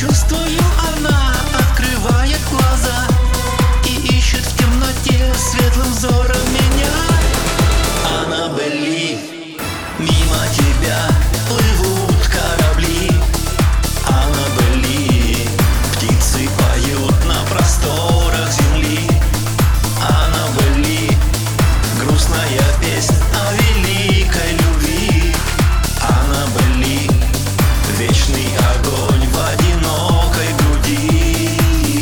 чувствую, она открывает глаза и ищет в темноте светлым взором меня. Аннабелли, мимо тебя плывут корабли. Аннабелли, птицы поют на просторах земли. Аннабелли, грустная песня о великой любви. Аннабелли, вечный огонь в одинокой груди.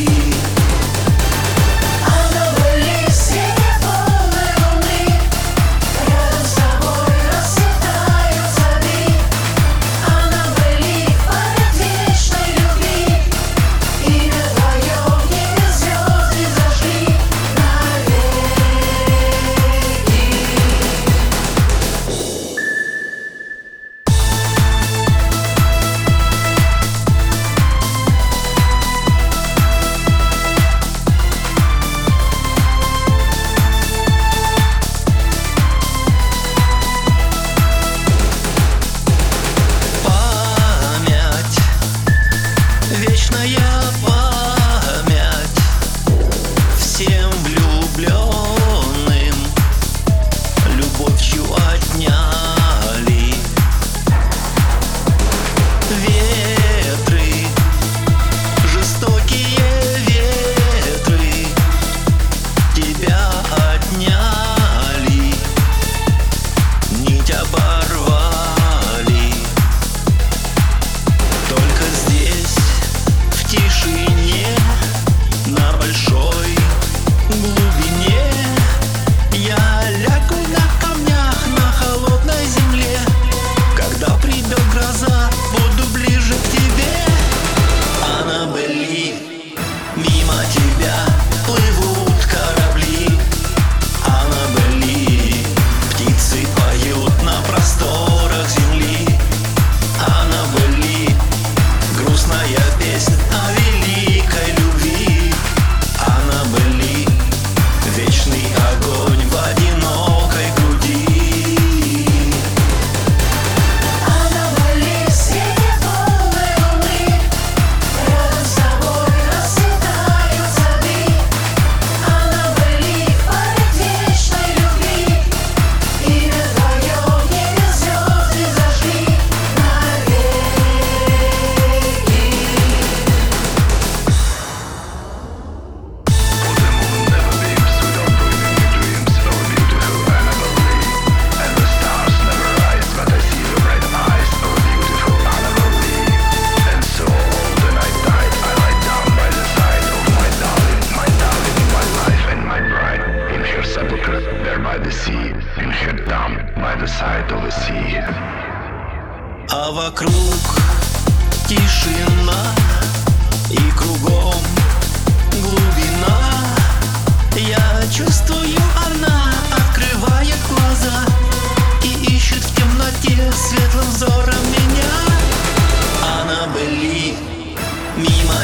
Аннабелли, синие полные луны, рядом с тобой расцветают сады. Аннабелли, память вечной любви, имя твое в небе звезды зажгли навеки. Память, вечная память всем влюбленным, любовью отняли ветры, жестокие ветры, тебя отняли, нить оборвали. Только здесь, в тишине, на большой глубине, я лягу на камнях на холодной земле. Когда придет гроза, буду ближе к тебе. Аннабелли, мимо тебя плывут корабли. Аннабелли, птицы поют на просторах земли. Аннабелли, грустная песня о великой любви. Аннабелли, вечный огонь в одинокой груди. Аннабелли, синие полные луны, рядом с тобой расцветают сады. Аннабелли, память вечной любви, имя твое в небе звезды зажгли навеки. А вокруг тишина и кругом глубина. Я чувствую, она открывает глаза и ищет в темноте светлым взором меня. Аннабелли, мимо